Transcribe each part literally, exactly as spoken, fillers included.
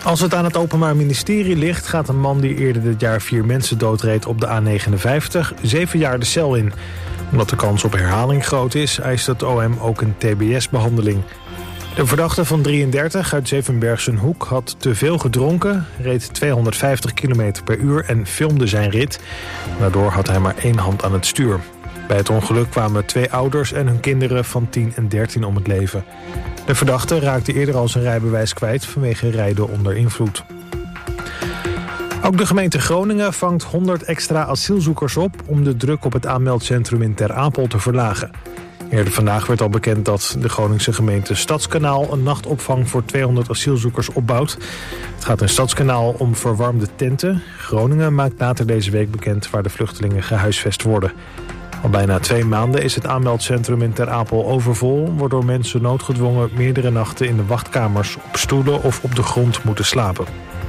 Als het aan het Openbaar Ministerie ligt, gaat een man die eerder dit jaar vier mensen doodreed op de A negenenvijftig zeven jaar de cel in. Omdat de kans op herhaling groot is, eist het O M ook een T B S-behandeling. De verdachte van drieëndertig uit Zevenbergse Hoek had te veel gedronken, reed tweehonderdvijftig kilometer per uur en filmde zijn rit. Daardoor had hij maar één hand aan het stuur. Bij het ongeluk kwamen twee ouders en hun kinderen van tien en dertien om het leven. De verdachte raakte eerder al zijn rijbewijs kwijt vanwege rijden onder invloed. Ook de gemeente Groningen vangt honderd extra asielzoekers op om de druk op het aanmeldcentrum in Ter Apel te verlagen. Eerder vandaag werd al bekend dat de Groningse gemeente Stadskanaal een nachtopvang voor tweehonderd asielzoekers opbouwt. Het gaat in Stadskanaal om verwarmde tenten. Groningen maakt later deze week bekend waar de vluchtelingen gehuisvest worden. Al bijna twee maanden is het aanmeldcentrum in Ter Apel overvol, waardoor mensen noodgedwongen meerdere nachten in de wachtkamers op stoelen of op de grond moeten slapen.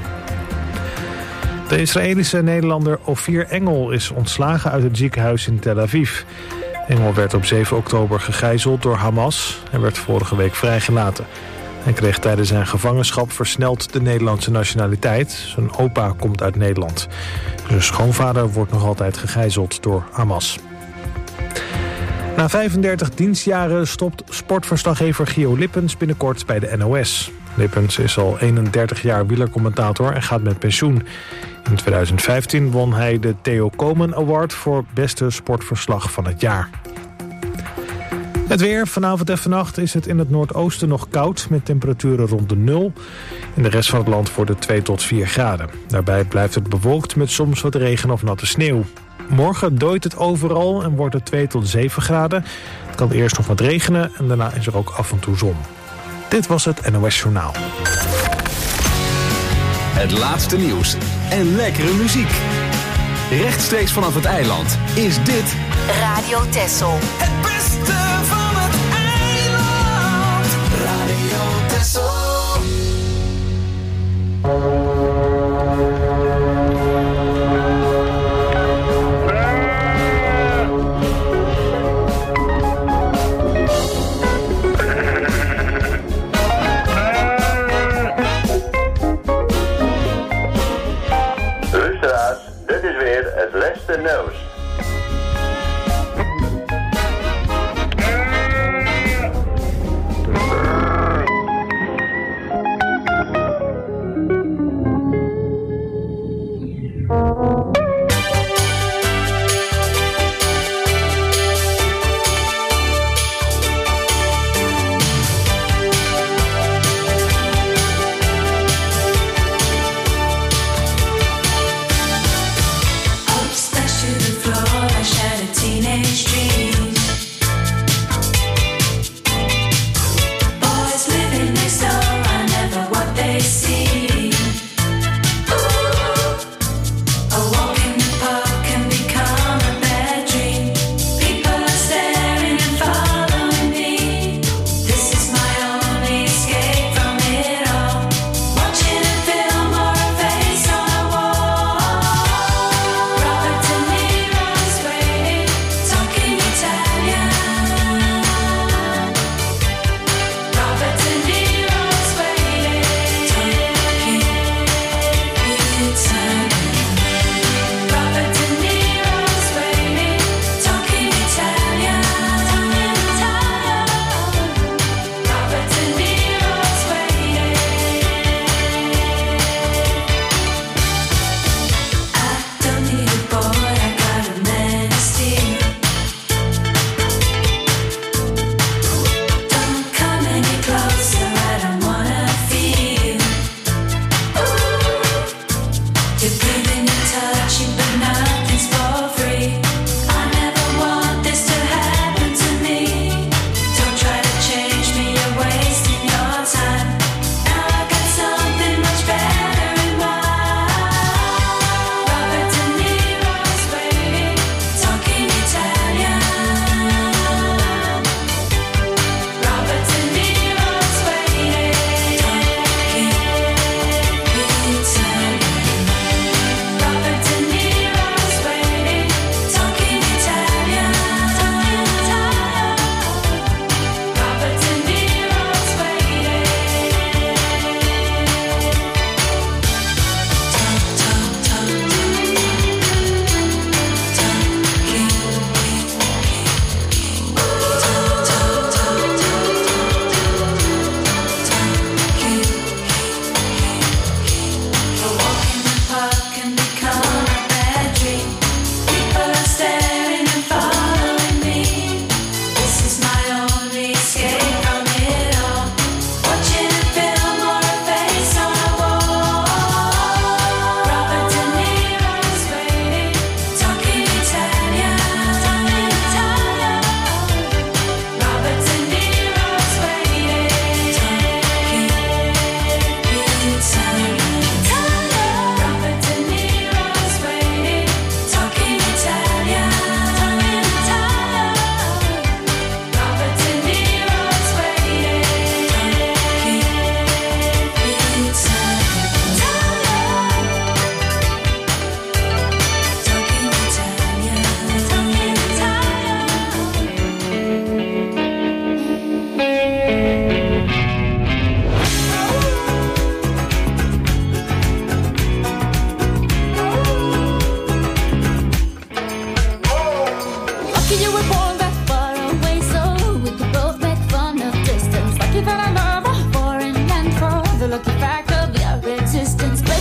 De Israëlische Nederlander Ofir Engel is ontslagen uit het ziekenhuis in Tel Aviv. Engel werd op zeven oktober gegijzeld door Hamas en werd vorige week vrijgelaten. Hij kreeg tijdens zijn gevangenschap versneld de Nederlandse nationaliteit. Zijn opa komt uit Nederland. Zijn schoonvader wordt nog altijd gegijzeld door Hamas. Na vijfendertig dienstjaren stopt sportverslaggever Gio Lippens binnenkort bij de N O S. Lippens is al eenendertig jaar wielercommentator en gaat met pensioen. In tweeduizend vijftien won hij de Theo Komen Award voor beste sportverslag van het jaar. Het weer. Vanavond en vannacht is het in het noordoosten nog koud met temperaturen rond de nul. In de rest van het land wordt het twee tot vier graden. Daarbij blijft het bewolkt met soms wat regen of natte sneeuw. Morgen dooit het overal en wordt het twee tot zeven graden. Het kan eerst nog wat regenen en daarna is er ook af en toe zon. Dit was het N O S Journaal. Het laatste nieuws en lekkere muziek. Rechtstreeks vanaf het eiland is dit Radio Texel. Het beste van het eiland. Radio Texel. Dit is weer het laatste nieuws.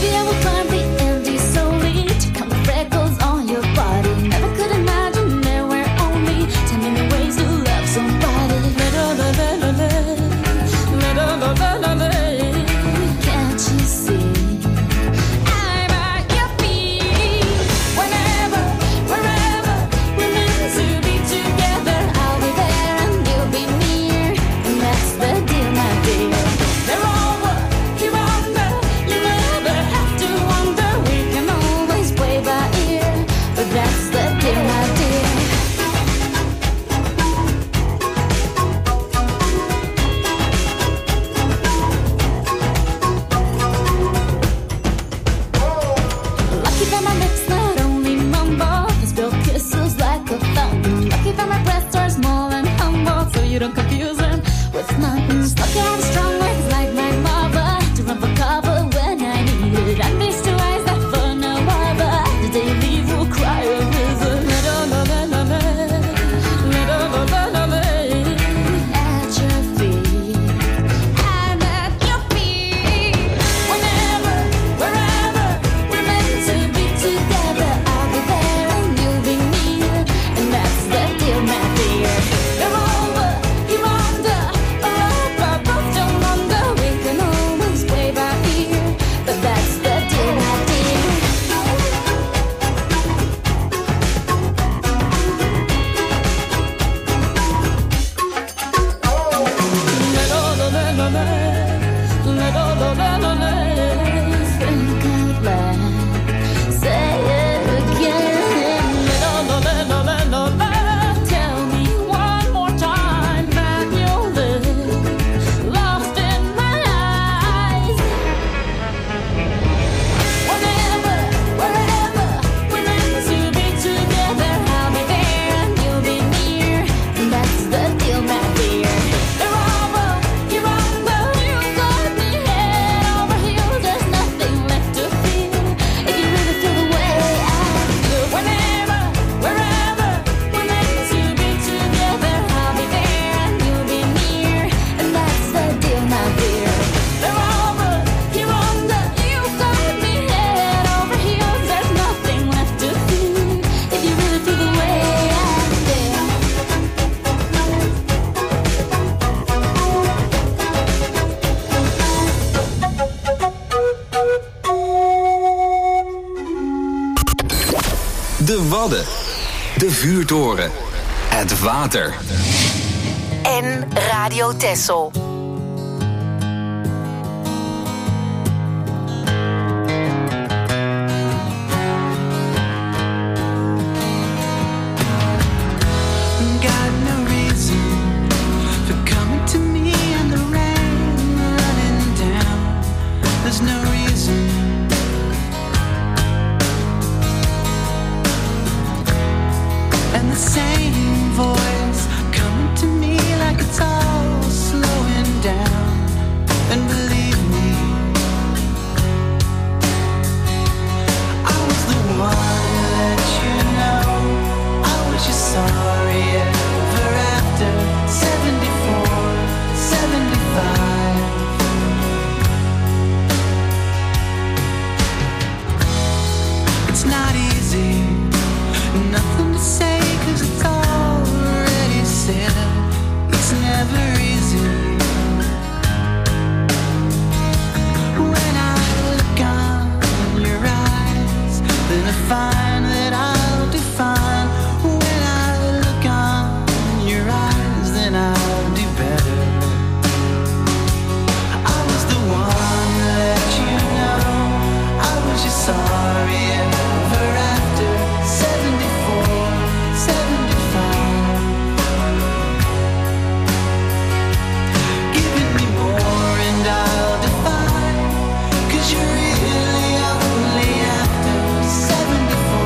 De Wadden. De Vuurtoren. Het water. En Radio Texel. Cause you're really only after seventy-four.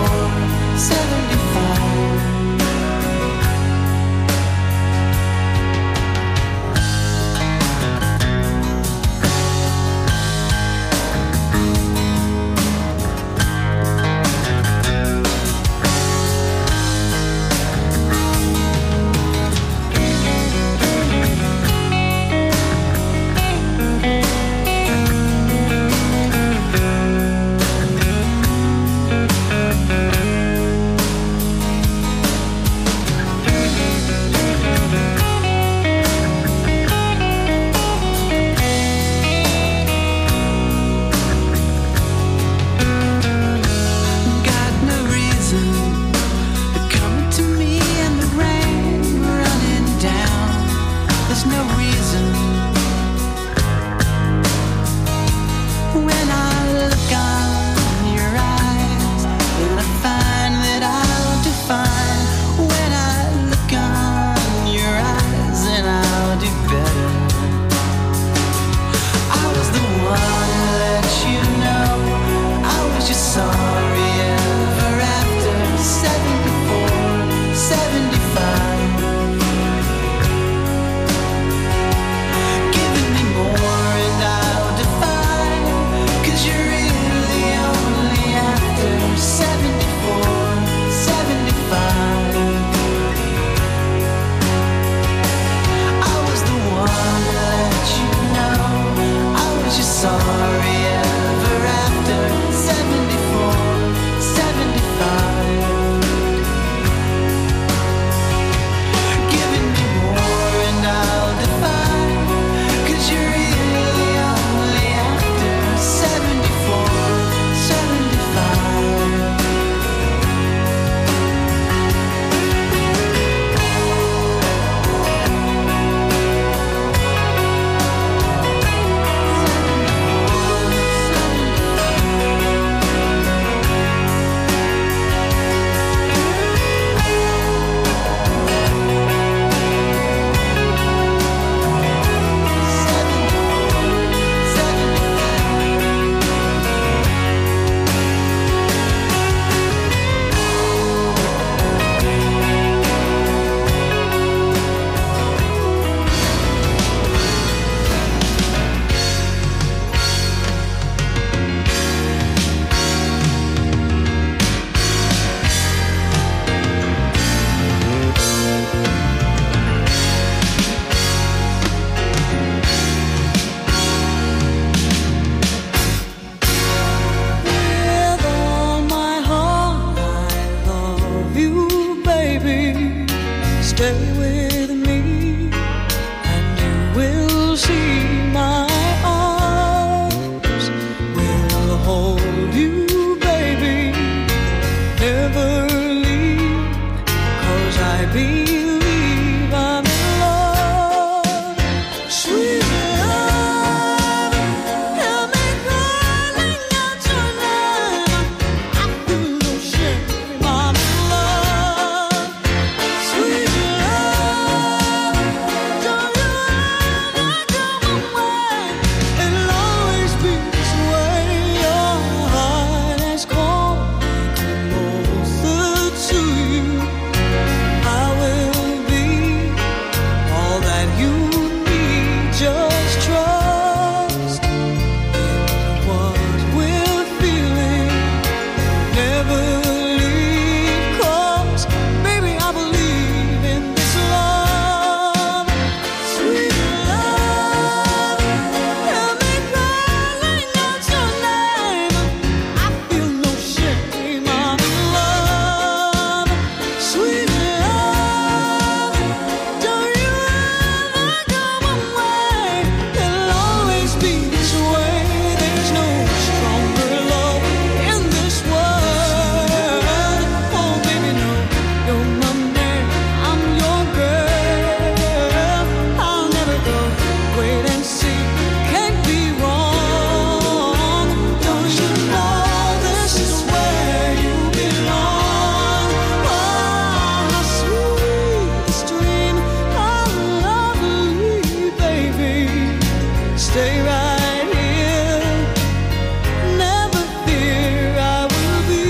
stay with me, and you will see my arms will hold you, baby. Never leave, 'cause I believe I'm in love. Sweet love, help me calling out your name. I feel no shame, I'm in love. Sweet love, don't you ever come away. It'll always be this way. Your heart has called me closer to you. I will be all that you need. Just trust in what we're feeling. Never leave, 'cause baby I believe in this love. Sweet love, help me calling out your name. I feel no shame, I'm in love. Sweet love, don't you ever come away. It'll always be this way. There's no stronger love in this world. Oh baby, no, you're my man, I'm your girl. I'll never go. Wait and see, can't be wrong. Don't you know this is where you belong? Oh, sweetest dream, how lovely, baby. Stay right here, never fear, I will be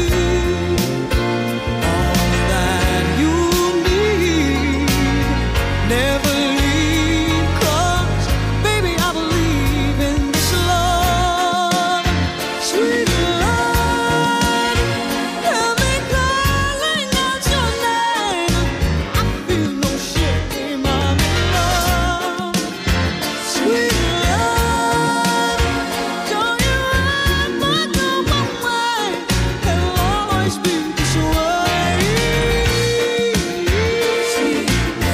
all that you need. Never leave, 'cause baby I believe in this love. Sweet love, help me calling out your name. I feel no shame, I'm in love. Sweet love, don't you ever come away. It'll always be this way. Sweet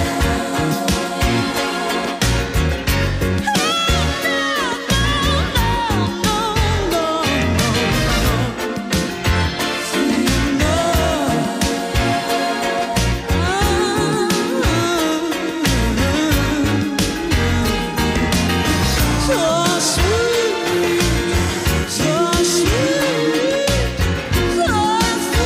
so sweet, so sweet, so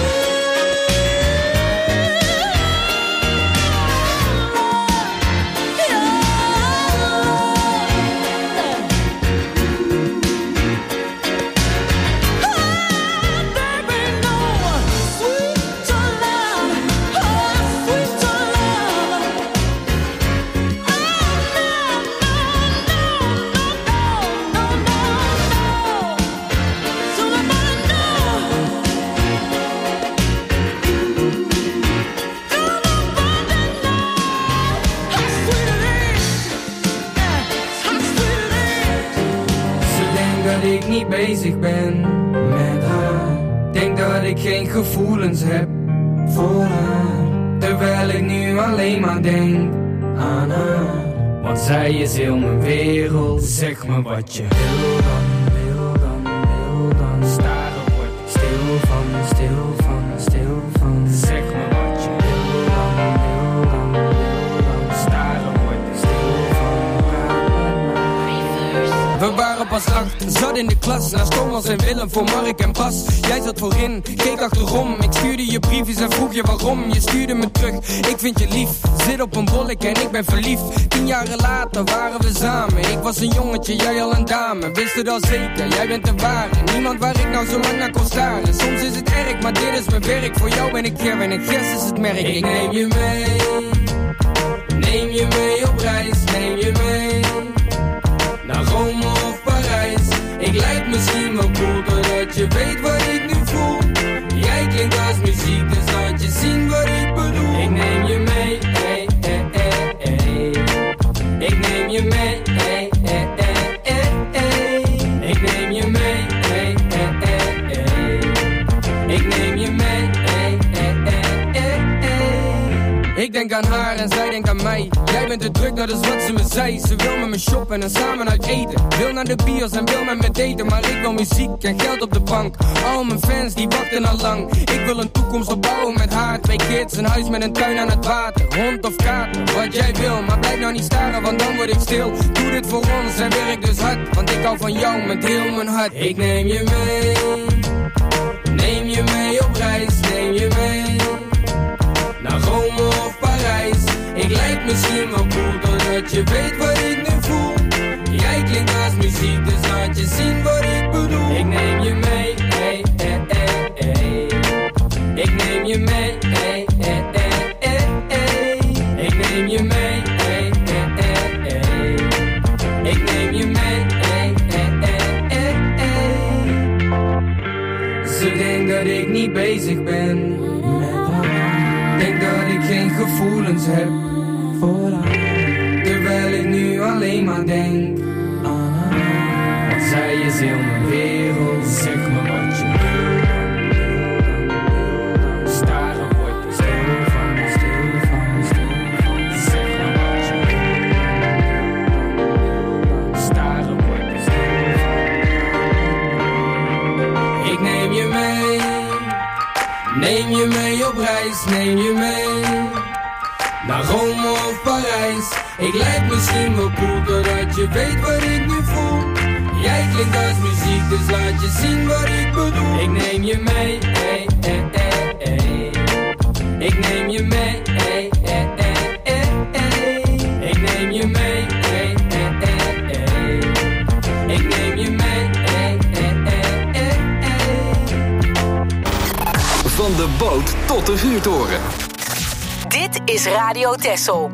Ze denkt dat ik niet bezig ben met haar. Denk dat ik geen gevoelens heb voor haar. Terwijl ik nu alleen maar denk aan haar. Want zij is heel mijn wereld. Zeg me wat je wil dan, wil dan, wil dan. Staren word ik stil van, stil van, stil van. Zeg me wat je wil dan, wil dan, wil dan. Staren word ik stil van. We waren pas acht, zat in de klas. Naast Thomas en Willem voor Mark en Bas. Jij zat voorin, keek achterom. Ik stuurde je briefjes en vroeg je waarom. Je stuurde me terug, ik vind je lief. Zit op een bollek en ik ben verliefd. Tien jaren later waren we samen. Ik was een jongetje, jij al een dame. Wist het al zeker, jij bent de ware. Niemand waar ik nou zo lang naar kon staren. Soms is het erg, maar dit is mijn werk. Voor jou ben ik Ger en ik Gers is het merk. Ik neem je mee, neem je mee op reis. Neem je mee naar Rome of Parijs. Ik lijk misschien wel cool, doordat je weet wat ik nu voel. Jij klinkt als muziek, dus laat je zien wat ik bedoel. Ik neem je mee, hey, hey, hey, hey. Ik neem je mee, hey, hey, hey, hey, hey. Ik neem je mee, hey, hey, hey, hey. Ik neem je mee, hey, hey, hey, hey, hey. Ik denk denk aan haar en zij denkt aan mij. Jij bent te druk, dat is wat ze me zei. Ze wil met me shoppen en samen uit eten. Wil naar de bios en wil met me daten. Maar ik wil muziek en geld op de bank. Al mijn fans die wachten al lang. Ik wil een toekomst opbouwen met haar. Twee kids, een huis met een tuin aan het water. Hond of kater, wat jij wil. Maar blijf nou niet staren, want dan word ik stil. Doe dit voor ons en werk dus hard. Want ik hou van jou met heel mijn hart. Ik neem je mee. Neem je mee op reis, neem je mee. Naar Rome of Parijs. Ik lijk misschien wel cool, doordat je weet wat ik nu voel. Jij klinkt als muziek, dus laat je zien wat ik bedoel. Ik neem je mee, hey, hey, hey, hey. Ik neem je mee, hey, hey, hey, hey, hey. Ik neem je mee, hey, hey, hey, hey. Ik neem je mee, hey, hey, hey, hey, hey. Ze denkt dat ik niet bezig ben. Denk dat ik geen gevoelens heb voor haar. Terwijl ik nu alleen maar denk aan haar. Want zij is heel mijn wereld. Zeg me wat je wil. Staren word je stil van, stil van, stil van. Zeg me wat je wil. Staren word je stil van. Ik neem je mee. Neem je mee op reis, neem je mee. Naar Rome of Parijs. Ik lijk misschien wel cool, doordat je weet wat ik nu voel. Jij klinkt als muziek, dus laat je zien wat ik bedoel. Ik neem je mee, hey, hey, hey, hey. Ik neem je mee, hey, hey, hey, hey, hey. Ik neem je mee, hey, hey, hey, hey. Ik neem je mee, hey, hey, hey, hey, hey. Van de boot tot de vuurtoren. Dit is Radio Texel.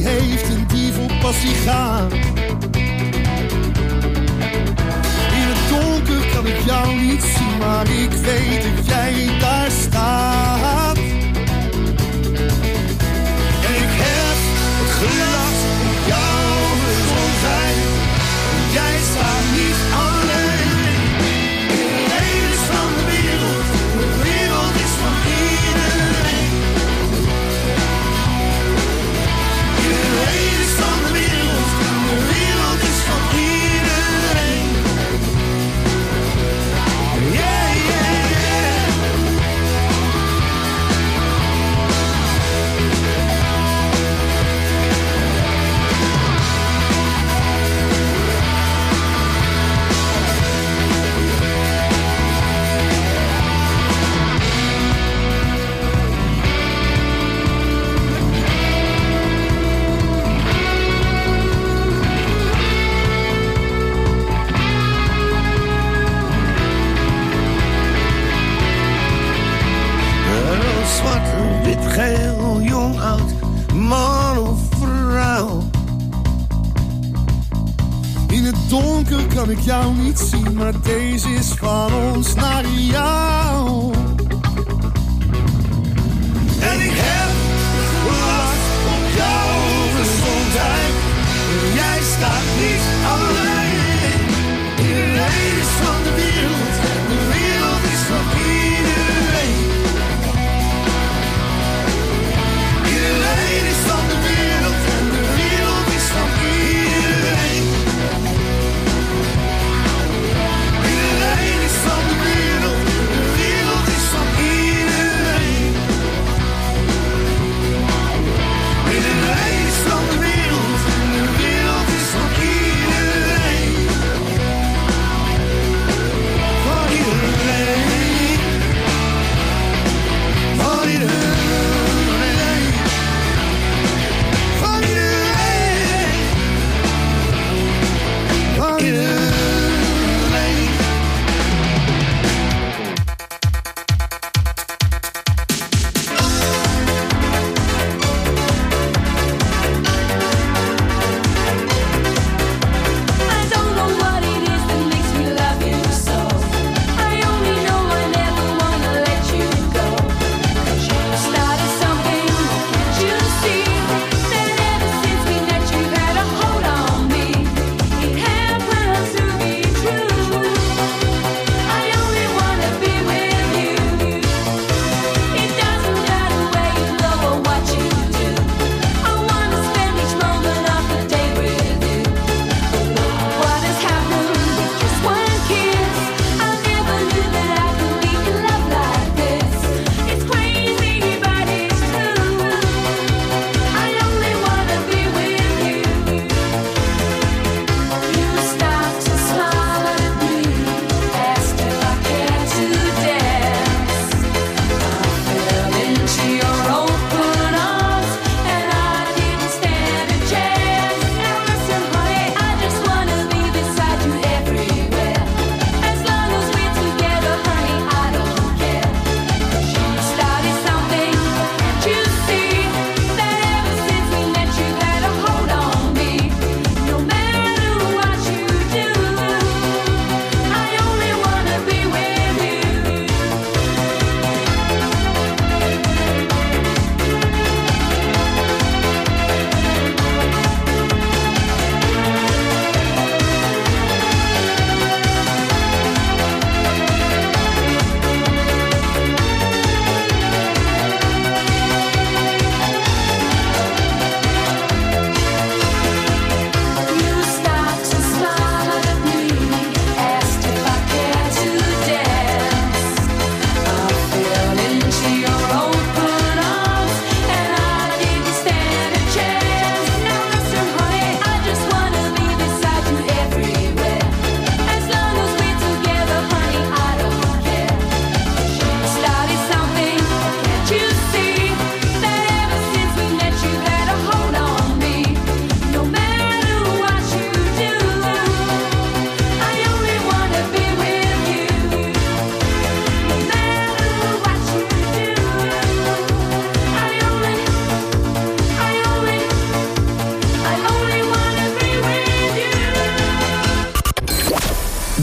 heeft en die vol passie gaat. In het donker kan ik jou niet zien, maar ik weet dat jij daar staat. En ik heb het glas op jouw gezondheid. Jij staat niet alleen. Iedereen is van de wereld, de wereld is van iedereen. Iedereen is van de wereld, de wereld is van iedereen. Yeah, yeah, yeah. Zwart, wit, geel, jong, oud, man of vrouw. In het donker kan ik jou niet zien, maar deze is van ons naar jou. En ik heb wacht op jouw gezondheid. Jij staat niet alleen. Iedereen is van de wereld, de wereld is van iedereen. Iedereen is van de wereld en de wereld is van iedereen. Iedereen is van de wereld, de wereld is van iedereen.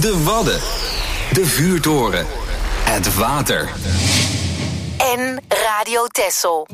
De Wadden. De Vuurtoren. Het water. En Radio Texel.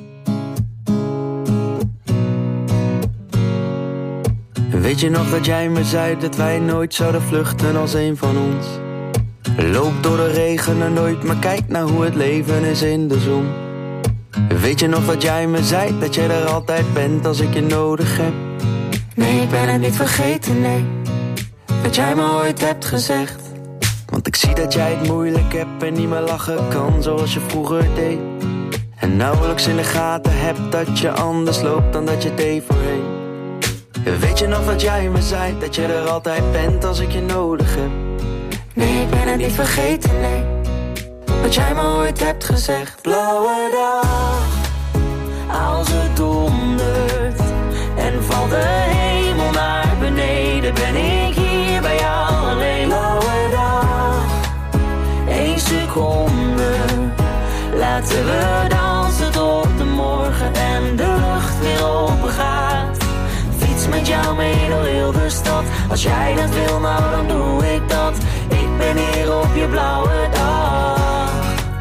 Weet je nog dat jij me zei dat wij nooit zouden vluchten als een van ons? Loop door de regen en nooit, maar kijk naar hoe het leven is in de zon. Weet je nog dat jij me zei dat jij er altijd bent als ik je nodig heb? Nee, ik ben het niet vergeten, nee. Wat jij me ooit hebt gezegd. Want ik zie dat jij het moeilijk hebt en niet meer lachen kan zoals je vroeger deed. En nauwelijks in de gaten hebt dat je anders loopt dan dat je deed voorheen. Weet je nog dat jij me zei dat je er altijd bent als ik je nodig heb? Nee, ik ben het niet vergeten, nee. Wat jij me ooit hebt gezegd. Blauwe dag, als het dondert en valt de hemel naar beneden, ben ik hier bij jou alleen. Blauwe dag, één seconde, laten we dansen tot de morgen en de lucht weer open gaat. Fiets met jou mee door heel de stad. Als jij dat wil, nou dan doe ik dat. Ik ben hier op je blauwe dag.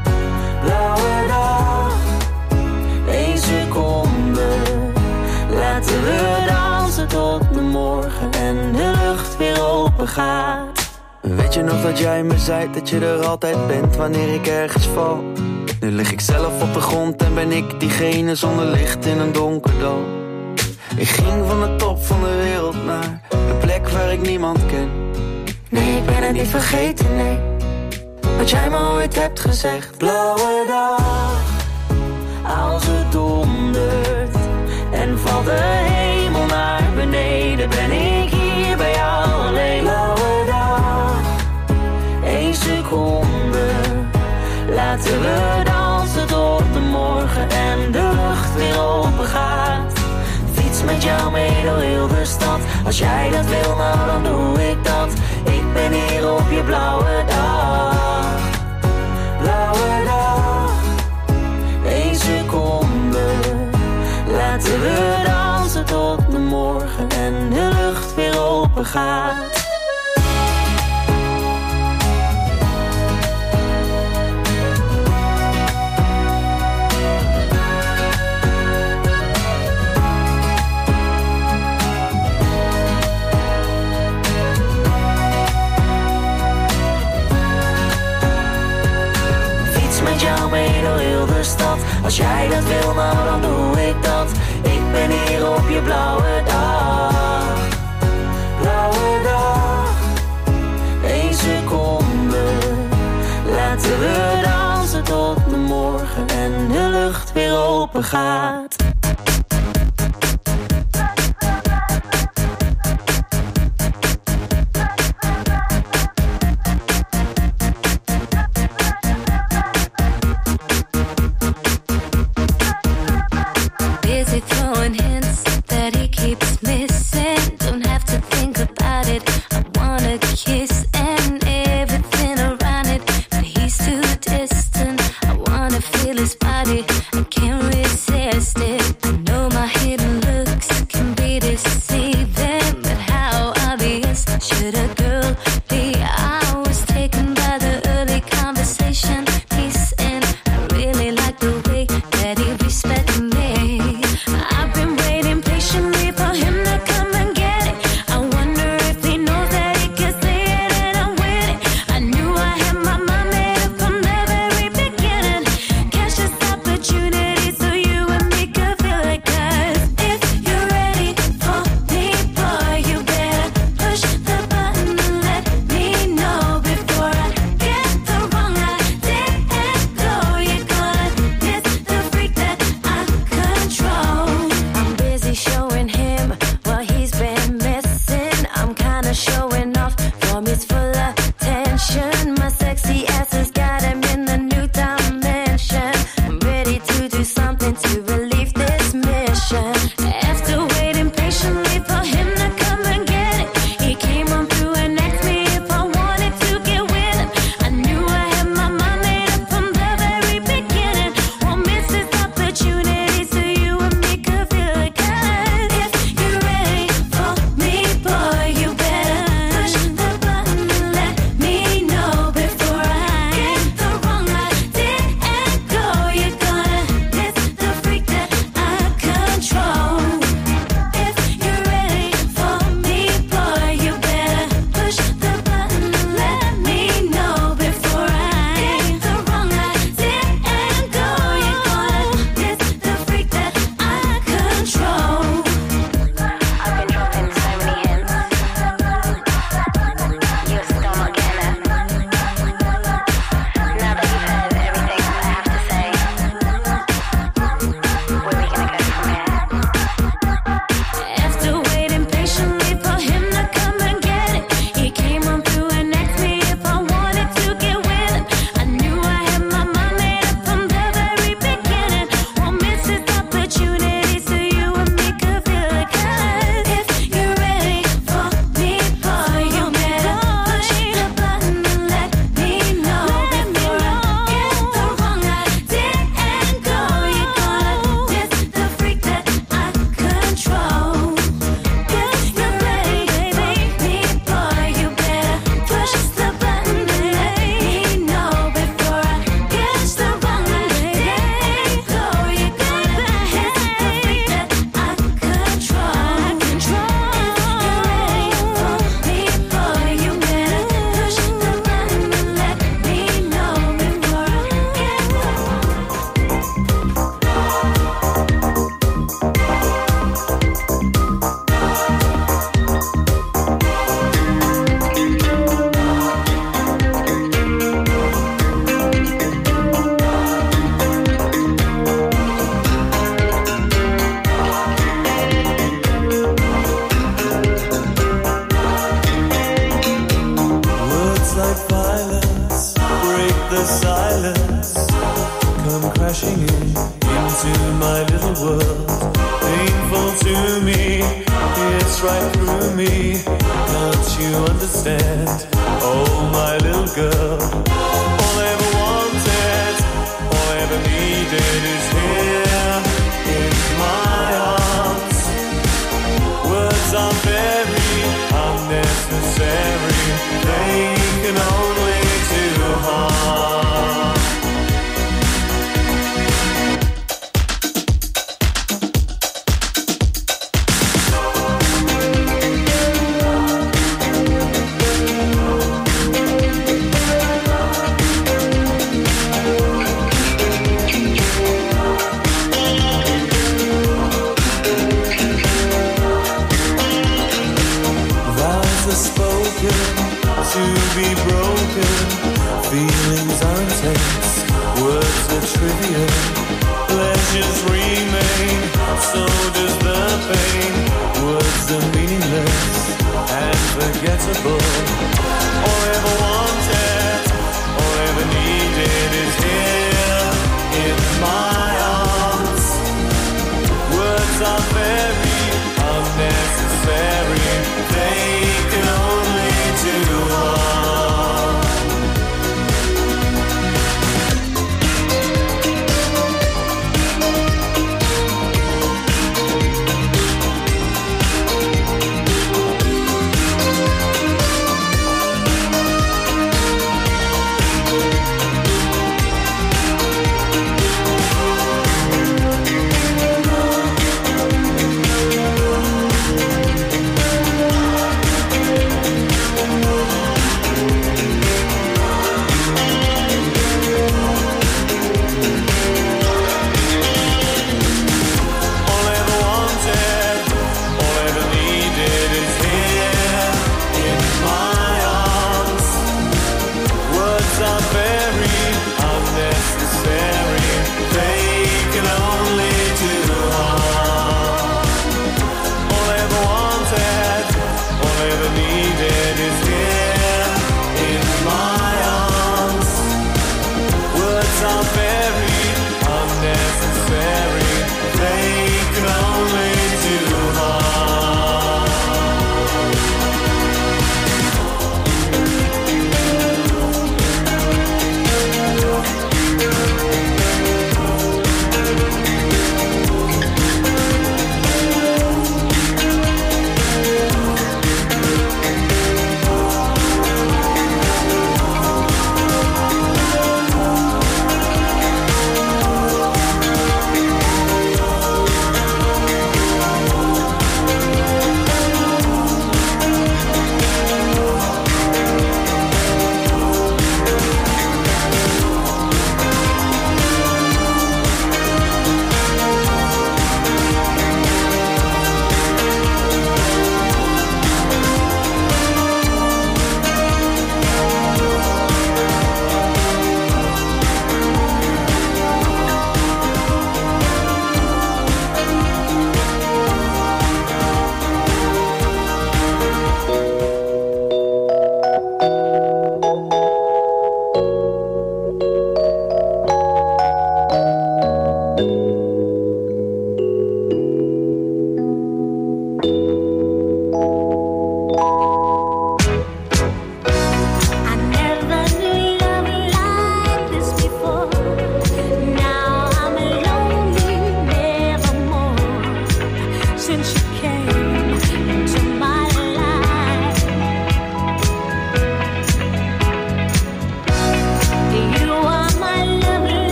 Blauwe dag, één seconde, laten we dansen tot de morgen en de lucht weer open gaat. Weet je nog dat jij me zei dat je er altijd bent wanneer ik ergens val? Nu lig ik zelf op de grond en ben ik diegene zonder licht in een donker dal. Ik ging van de top van de wereld naar een plek waar ik niemand ken. Nee, ik ben het niet vergeten, nee. Wat jij me ooit hebt gezegd. Blauwe dag, als het dondert en valt de hemel naar beneden, ben ik hier bij jou alleen. Blauwe dag, één seconde, laten we dansen tot de morgen en de lucht weer open gaat. Fiets met jou mee door heel de stad. Als jij dat wil, nou dan doe ik dat. Ik ben hier op je blauwe dag. Blauwe dag, één seconde, laten we dansen tot de morgen en de lucht weer open gaat. Met jou mee door heel de stad. Als jij dat wil, nou dan doe ik dat. Ik ben hier op je blauwe dag. Blauwe dag, één seconde, laten we dansen tot de morgen en de lucht weer open gaat. Feel his body, I can't resist it. to me, it's right through me. Don't you understand? Oh, my little girl. All I ever wanted, all I ever needed is here in my arms. Words are very unnecessary, they can only do harm. To be broken, feelings are intense, words are trivial, pleasures remain, so does the pain. Words are meaningless and forgettable. All I ever wanted, all I ever needed is here in my arms. Words are very unnecessary, they can only do harm.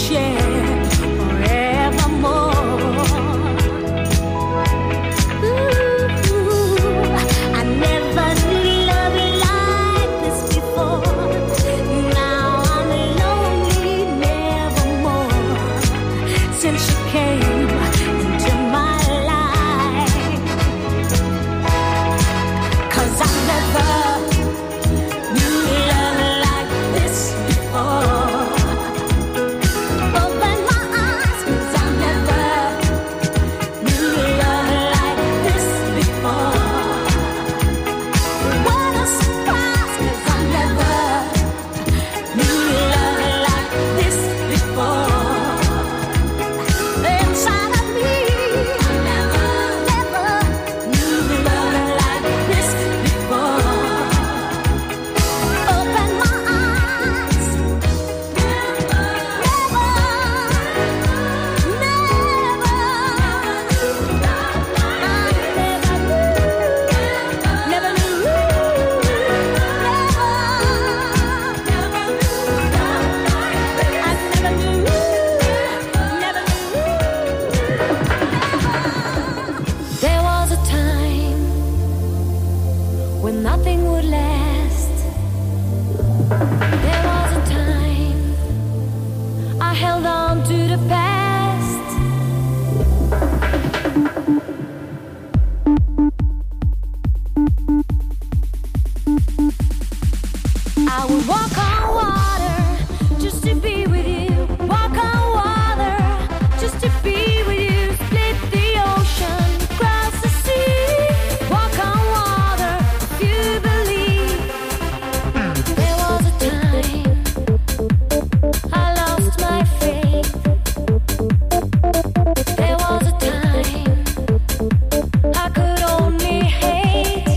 share forevermore. Ooh, I never knew love like this before. Now I'm lonely nevermore. Since you came into my life, 'cause I never knew love like this before. Open my eyes, 'cause I never knew love like this before. What a surprise, 'cause I never knew love like this before. Inside of me, I never, never knew love like this before. Open my eyes, never, never, never, never knew, never knew, never, never knew, never knew. There was a time when nothing would last. There was a time I held on to the past. I would walk on water just to be with you. Walk on water just to be with you. Split the ocean, cross the sea. Walk on water if you believe. There was a time I lost my faith. There was a time I could only hate.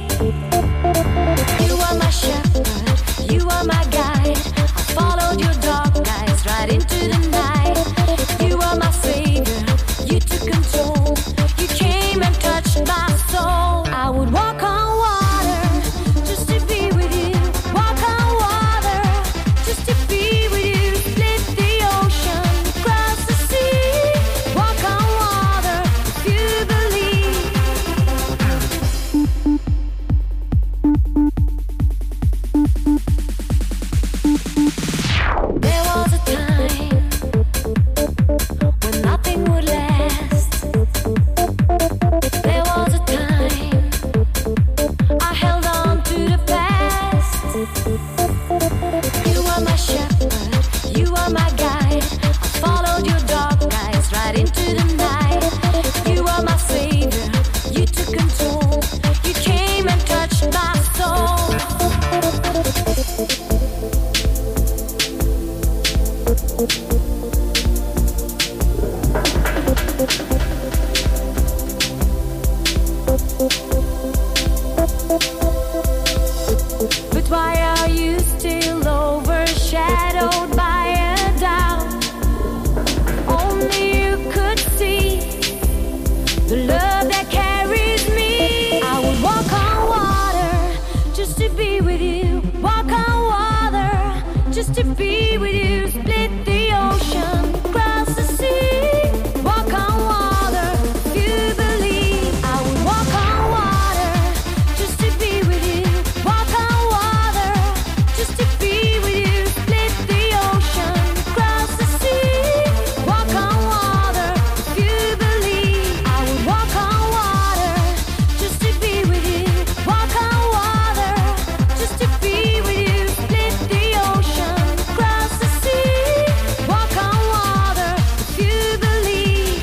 You are my shepherd, you are my guide. I followed your dark eyes right into the night. You are my savior, you took control. You came and touched my soul. I would walk on water just to be with you. Walk on water just to be with you. Split the ocean, cross the sea. Walk on water if you believe. There was a time when nothing would last. There was a time I held on to the past. You are my shepherd, you are my guide. I followed your dark eyes right into the night. You are my savior, you took control. You came and touched my soul. But why are you still overshadowed by a doubt? Only you could see the love that carries me. I would walk on water just to be with you. Walk on water just to be with you. Split the ocean, cross the sea. Walk on water if you believe. I would walk on water just to be with you. Walk on water just to be with you. Split the ocean, cross the sea. Walk on water if you believe. I would walk on water just to be with you. Walk on water just to be with you. Split the ocean, cross the sea. Walk on water if you believe.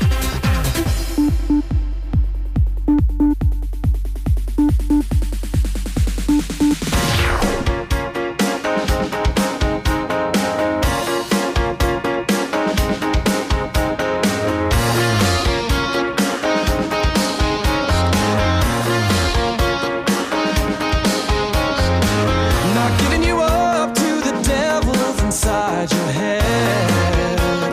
Not giving you up to the devils inside your head.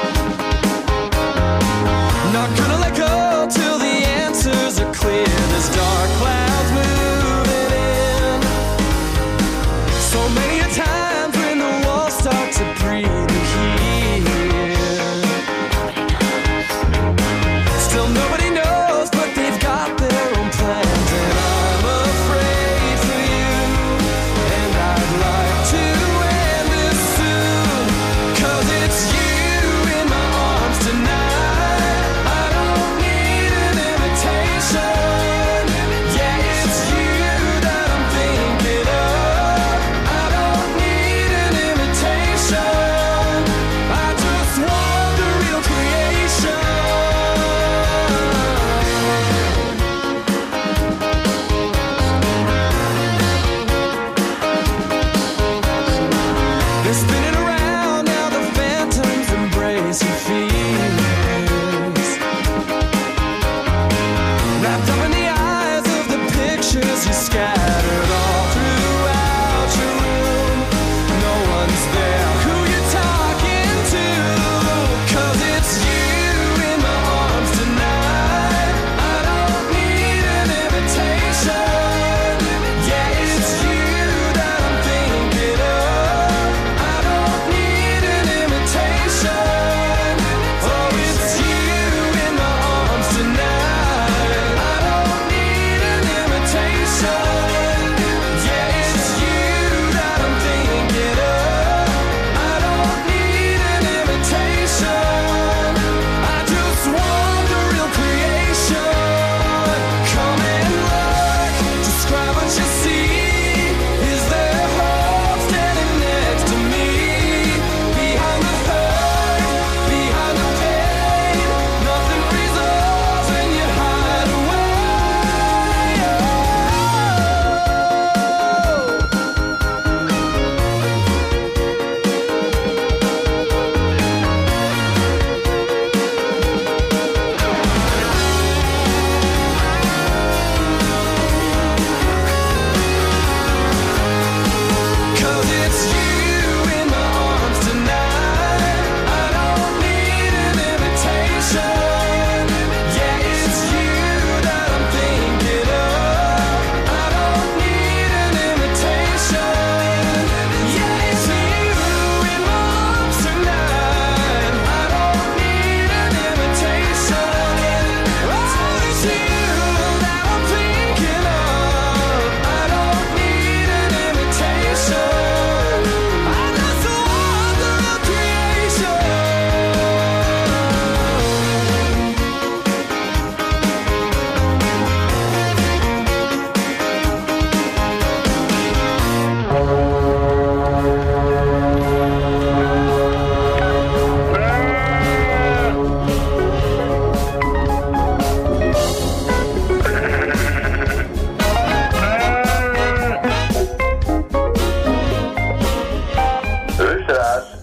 Not gonna let go till the answers are clear. There's dark clouds moving in. So many a times when the walls start to breathe and heat.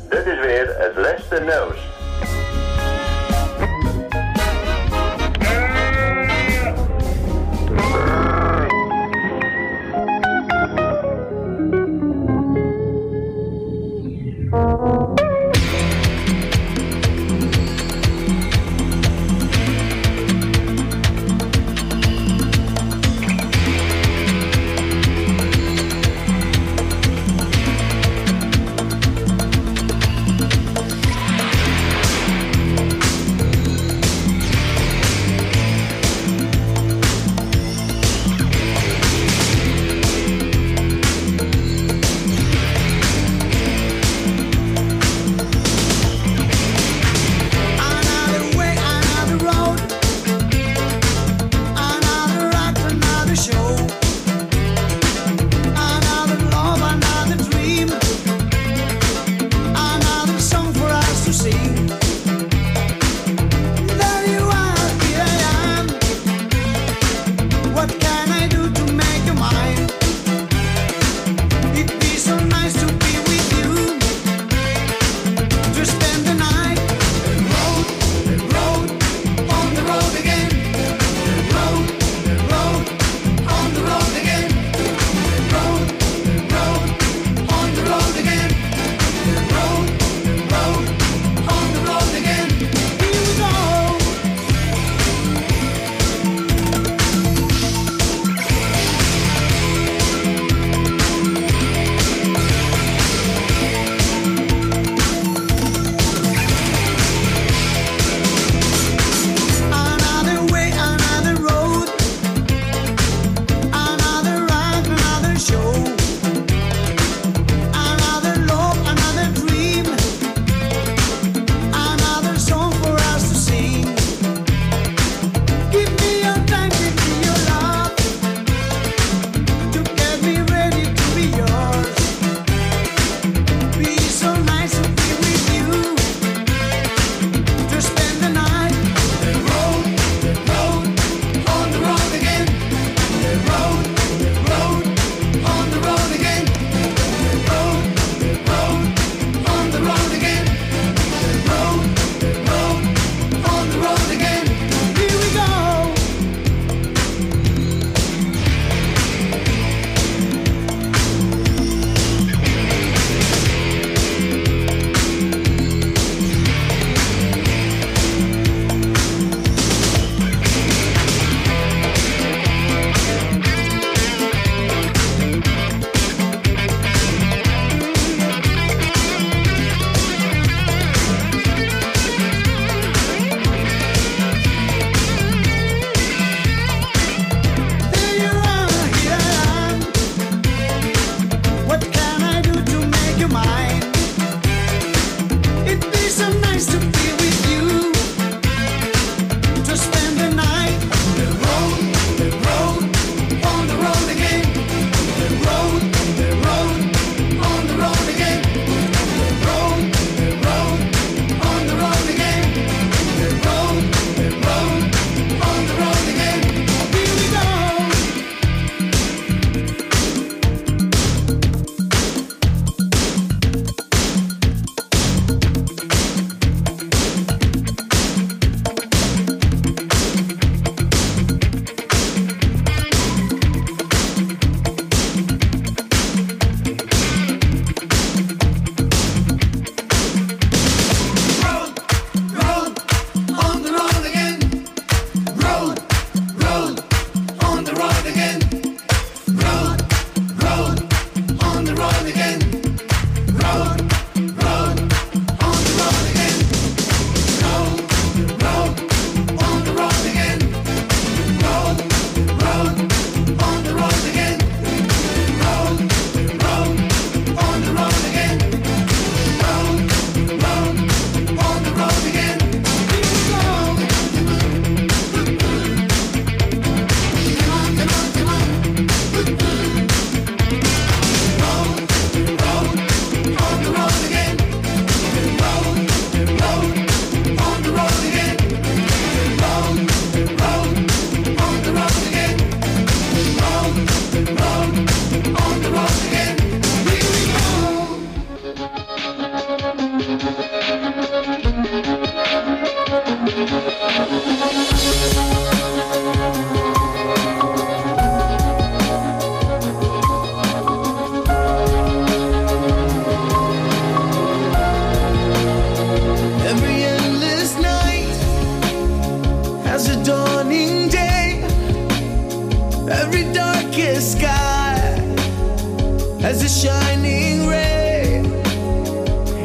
Dit is weer het Leste Nieuws. On the road.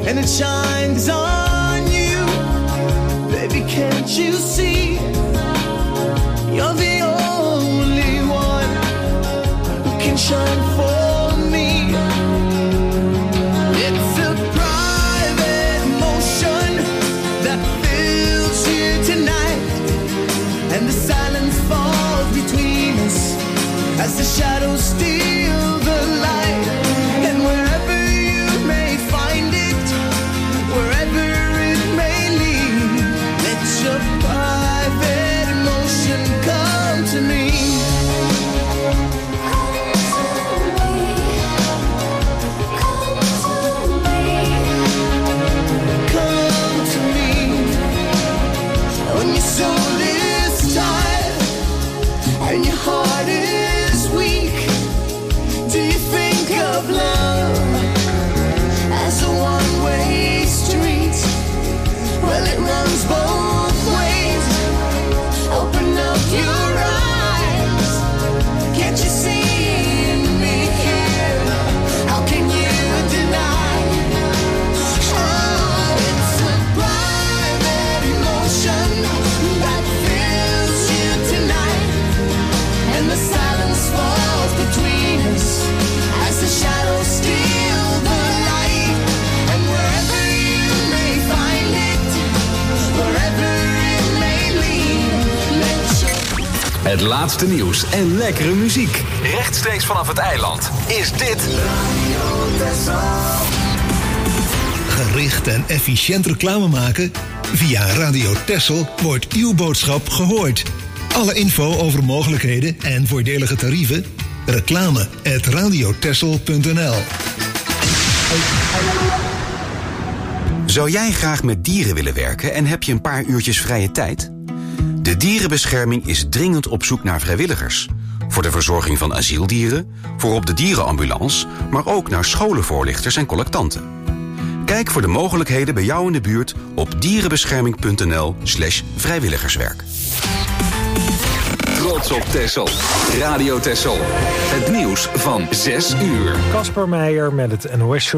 and it shines on you. Baby, can't you see? You're the only one who can shine for me. It's a private motion that fills you tonight, and the silence falls between us as the shadows steal the light. And wherever you may find it, wherever it may lead, let your private emotion come to me. Come to me. When your soul is tired and your heart is weak, do you think of love as a one-way street? Well, it runs both ways. Open up your eyes. Can't you see me here? How can you deny? Oh, it's a private emotion that fills you tonight, and the silence falls between us as the shadows steal the light. And wherever you may find it, wherever it may lead, let your Het laatste nieuws en lekkere muziek. Rechtstreeks vanaf het eiland is dit Gericht en efficiënt reclame maken? Via Radio Texel wordt uw boodschap gehoord. Alle info over mogelijkheden en voordelige tarieven? Reclame at radiotexel punt n l. Zou jij graag met dieren willen werken en heb je een paar uurtjes vrije tijd? De Dierenbescherming is dringend op zoek naar vrijwilligers. Voor de verzorging van asieldieren, voor op de dierenambulance, maar ook naar scholenvoorlichters en collectanten. Kijk voor de mogelijkheden bij jou in de buurt op dierenbescherming punt n l slash vrijwilligerswerk. Trots op Texel. Radio Texel. Het nieuws van zes uur. Casper Meijer met het N O S